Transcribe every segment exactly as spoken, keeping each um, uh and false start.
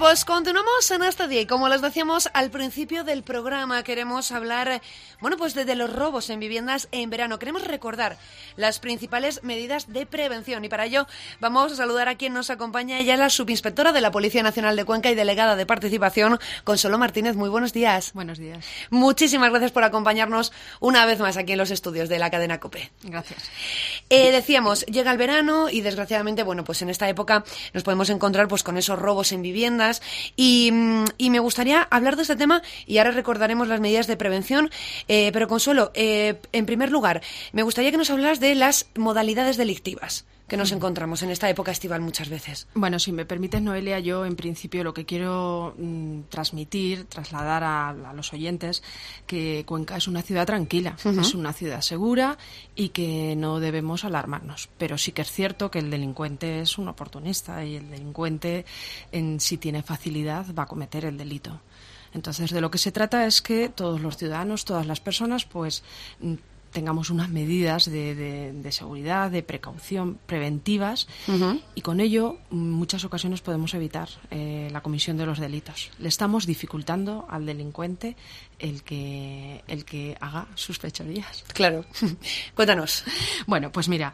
pues continuamos en este día y como les decíamos al principio del programa, queremos hablar, bueno, pues de, de los robos en viviendas en verano. Queremos recordar las principales medidas de prevención y para ello vamos a saludar a quien nos acompaña. Ella es la subinspectora de la Policía Nacional de Cuenca y delegada de participación, Consuelo Martínez. Muy buenos días. Buenos días. Muchísimas gracias por acompañarnos una vez más aquí en los estudios de la cadena COPE. Gracias. Eh, decíamos, llega el verano y desgraciadamente, bueno, pues en esta época nos podemos encontrar pues con esos robos en viviendas y, y me gustaría hablar de este tema y ahora recordaremos las medidas de prevención, eh, pero Consuelo, eh, en primer lugar, me gustaría que nos hablaras de las modalidades delictivas que nos encontramos en esta época estival muchas veces. Bueno, si me permites, Noelia, yo en principio lo que quiero mm, transmitir, trasladar a, a los oyentes, que Cuenca es una ciudad tranquila, uh-huh. es una ciudad segura y que no debemos alarmarnos. Pero sí que es cierto que el delincuente es un oportunista y el delincuente, en, si tiene facilidad, va a cometer el delito. Entonces, de lo que se trata es que todos los ciudadanos, todas las personas, pues tengamos unas medidas de, de, de seguridad, de precaución, preventivas, uh-huh. y con ello en muchas ocasiones podemos evitar eh, la comisión de los delitos. Le estamos dificultando al delincuente el que el que haga sus fechorías. Claro. Cuéntanos. Bueno, pues mira,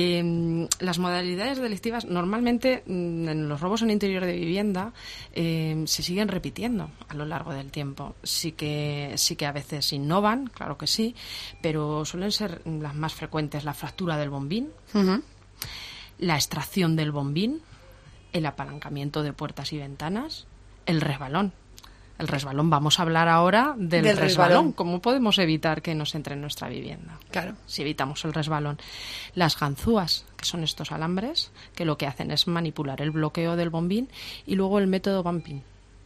eh, las modalidades delictivas normalmente en los robos en interior de vivienda eh, se siguen repitiendo a lo largo del tiempo. Sí que sí que a veces innovan, claro que sí, pero suelen ser las más frecuentes: la fractura del bombín, uh-huh. la extracción del bombín, el apalancamiento de puertas y ventanas, el resbalón. El resbalón, vamos a hablar ahora del, del resbalón. resbalón. ¿Cómo podemos evitar que nos entre en nuestra vivienda? Claro. Si evitamos el resbalón. Las ganzúas, que son estos alambres, que lo que hacen es manipular el bloqueo del bombín, y luego el método bumping.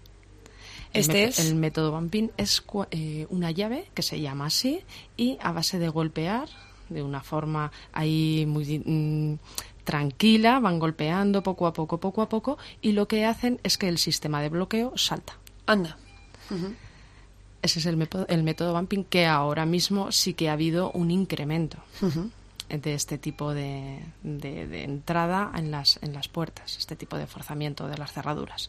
El Este me- es... El método bumping es eh, una llave que se llama así y a base de golpear de una forma ahí muy mmm, tranquila, van golpeando poco a poco, poco a poco, y lo que hacen es que el sistema de bloqueo salta. Anda. Uh-huh. Ese es el método, el método bumping, que ahora mismo sí que ha habido un incremento uh-huh. de este tipo de, de, de entrada en las, en las puertas, este tipo de forzamiento de las cerraduras.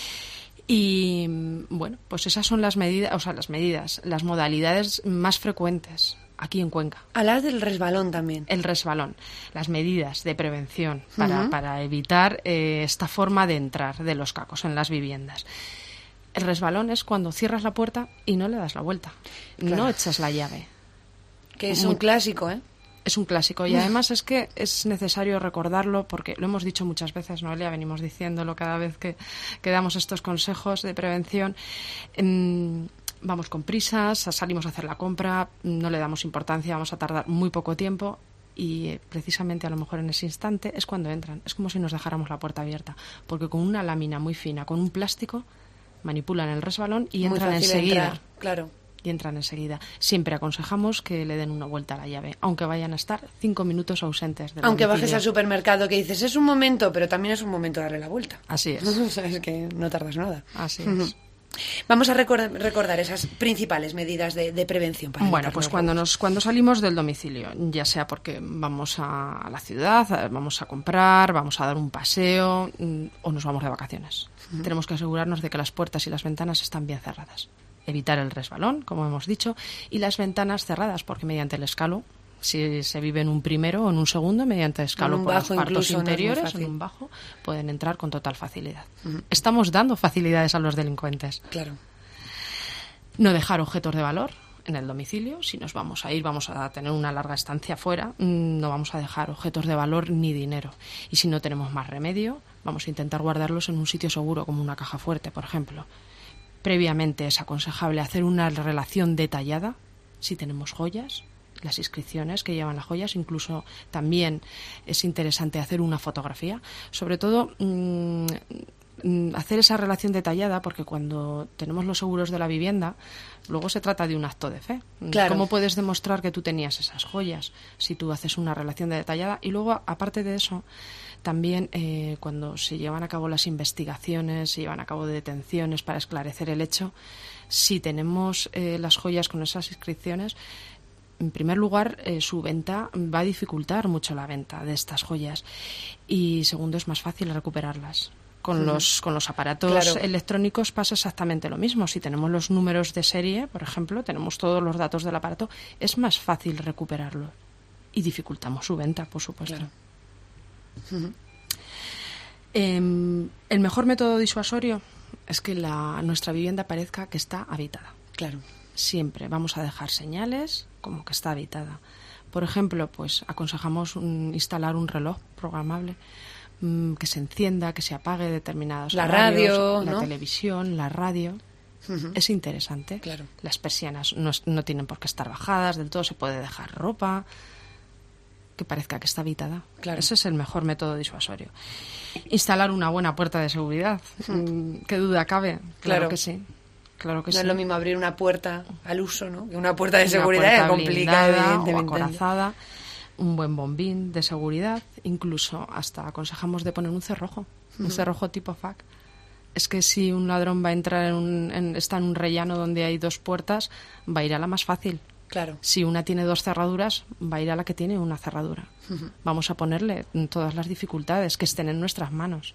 Y bueno, pues esas son las medidas, o sea, las medidas, las modalidades más frecuentes aquí en Cuenca. Hablas del resbalón también. El resbalón, las medidas de prevención para, uh-huh. para evitar eh, esta forma de entrar de los cacos en las viviendas. El resbalón es cuando cierras la puerta y no le das la vuelta, claro. no echas la llave. Que es un clásico, ¿eh? Es un clásico y además es que es necesario recordarlo porque lo hemos dicho muchas veces, Noelia, venimos diciéndolo cada vez que, que damos estos consejos de prevención. Eh, vamos con prisas, salimos a hacer la compra, no le damos importancia, vamos a tardar muy poco tiempo. Y eh, precisamente a lo mejor en ese instante es cuando entran. Es como si nos dejáramos la puerta abierta, porque con una lámina muy fina, con un plástico, manipulan el resbalón y entran enseguida. Entrar, claro. Y entran enseguida. Siempre aconsejamos que le den una vuelta a la llave, aunque vayan a estar cinco minutos ausentes del Aunque domicilio. bajes al supermercado, que dices, es un momento, pero también es un momento darle la vuelta. Así es. O sea, es que no tardas nada. Así es. Vamos a recordar, recordar esas principales medidas de, de prevención para bueno, pues cuando nos cuando salimos del domicilio, ya sea porque vamos a, a la ciudad, vamos a comprar, vamos a dar un paseo o nos vamos de vacaciones. Uh-huh. Tenemos que asegurarnos de que las puertas y las ventanas están bien cerradas. Evitar el resbalón, como hemos dicho, y las ventanas cerradas, porque mediante el escalo, si se vive en un primero o en un segundo, mediante escalo por los cuartos interiores, no en un bajo, pueden entrar con total facilidad. Uh-huh. Estamos dando facilidades a los delincuentes. Claro. No dejar objetos de valor en el domicilio. Si nos vamos a ir, vamos a tener una larga estancia fuera, no vamos a dejar objetos de valor ni dinero. Y si no tenemos más remedio, vamos a intentar guardarlos en un sitio seguro, como una caja fuerte, por ejemplo. Previamente es aconsejable hacer una relación detallada si tenemos joyas, las inscripciones que llevan las joyas. Incluso también es interesante hacer una fotografía. Sobre todo, mmm, hacer esa relación detallada, porque cuando tenemos los seguros de la vivienda, luego se trata de un acto de fe. Claro. ¿Cómo puedes demostrar que tú tenías esas joyas si tú haces una relación detallada? Y luego, aparte de eso, también eh, cuando se llevan a cabo las investigaciones, se llevan a cabo detenciones para esclarecer el hecho, si tenemos eh, las joyas con esas inscripciones, en primer lugar, eh, su venta va a dificultar mucho la venta de estas joyas, y segundo, es más fácil recuperarlas. Con, uh-huh. los, con los aparatos claro. electrónicos pasa exactamente lo mismo. Si tenemos los números de serie, por ejemplo, tenemos todos los datos del aparato, es más fácil recuperarlo y dificultamos su venta, por supuesto. Claro. Uh-huh. Eh, el mejor método disuasorio es que la, nuestra vivienda parezca que está habitada. Claro. Siempre vamos a dejar señales como que está habitada. Por ejemplo, pues aconsejamos un, instalar un reloj programable que se encienda, que se apague determinados la horarios, radio, la ¿no? televisión, la radio. Uh-huh. Es interesante. Claro. Las persianas no, no tienen por qué estar bajadas del todo, se puede dejar ropa que parezca que está habitada. Claro. Ese es el mejor método disuasorio. Instalar una buena puerta de seguridad. Uh-huh. ¿Qué duda cabe? Claro, claro que sí. Claro que no sí. es lo mismo abrir una puerta al uso, ¿no? Que una puerta de una seguridad puerta es complicada o acorazada. Un buen bombín de seguridad, incluso hasta aconsejamos de poner un cerrojo, uh-huh. un cerrojo tipo F A C. Es que si un ladrón va a entrar en un, en, está en un rellano donde hay dos puertas, va a ir a la más fácil. Claro. Si una tiene dos cerraduras, va a ir a la que tiene una cerradura. Uh-huh. Vamos a ponerle todas las dificultades que estén en nuestras manos.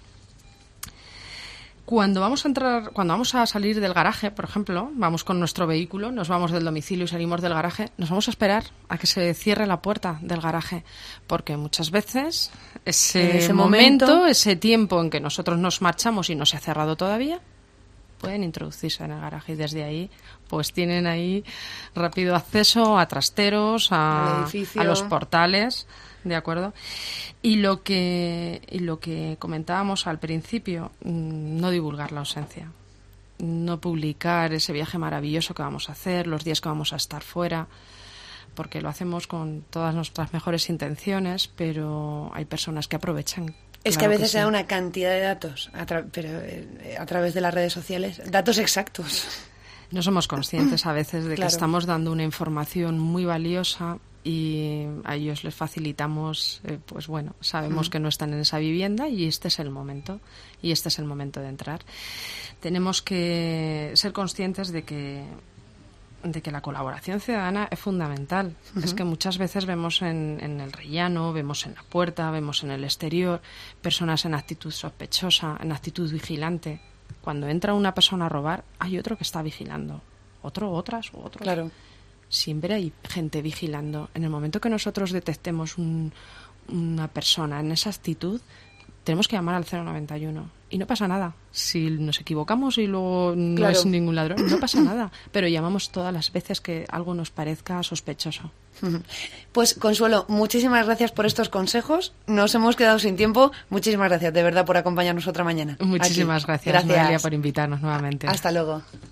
Cuando vamos a entrar, cuando vamos a salir del garaje, por ejemplo, vamos con nuestro vehículo, nos vamos del domicilio y salimos del garaje, nos vamos a esperar a que se cierre la puerta del garaje, porque muchas veces ese, ese momento, momento, ese tiempo en que nosotros nos marchamos y no se ha cerrado todavía, pueden introducirse en el garaje y desde ahí pues tienen ahí rápido acceso a trasteros, a, a los portales. De acuerdo. Y lo que y lo que comentábamos al principio, no divulgar la ausencia, no publicar ese viaje maravilloso que vamos a hacer, los días que vamos a estar fuera, porque lo hacemos con todas nuestras mejores intenciones, pero hay personas que aprovechan. Es claro que a veces sí. se da una cantidad de datos, a tra- pero eh, a través de las redes sociales, datos exactos. No somos conscientes a veces de claro. que estamos dando una información muy valiosa y a ellos les facilitamos, eh, pues bueno, sabemos mm. que no están en esa vivienda y este es el momento, y este es el momento de entrar. Tenemos que ser conscientes de que de que la colaboración ciudadana es fundamental. Uh-huh. Es que muchas veces vemos en, en el rellano, vemos en la puerta, vemos en el exterior personas en actitud sospechosa, en actitud vigilante. Cuando entra una persona a robar, hay otro que está vigilando, otro, otras u otros. Claro. Siempre hay gente vigilando. En el momento que nosotros detectemos un, una persona en esa actitud, tenemos que llamar al cero noventa y uno. Y no pasa nada. Si nos equivocamos y luego no claro. es ningún ladrón, no pasa nada. Pero llamamos todas las veces que algo nos parezca sospechoso. Pues, Consuelo, muchísimas gracias por estos consejos. Nos hemos quedado sin tiempo. Muchísimas gracias, de verdad, por acompañarnos otra mañana. Muchísimas Aquí. gracias, gracias, Noelia, por invitarnos nuevamente. Hasta luego.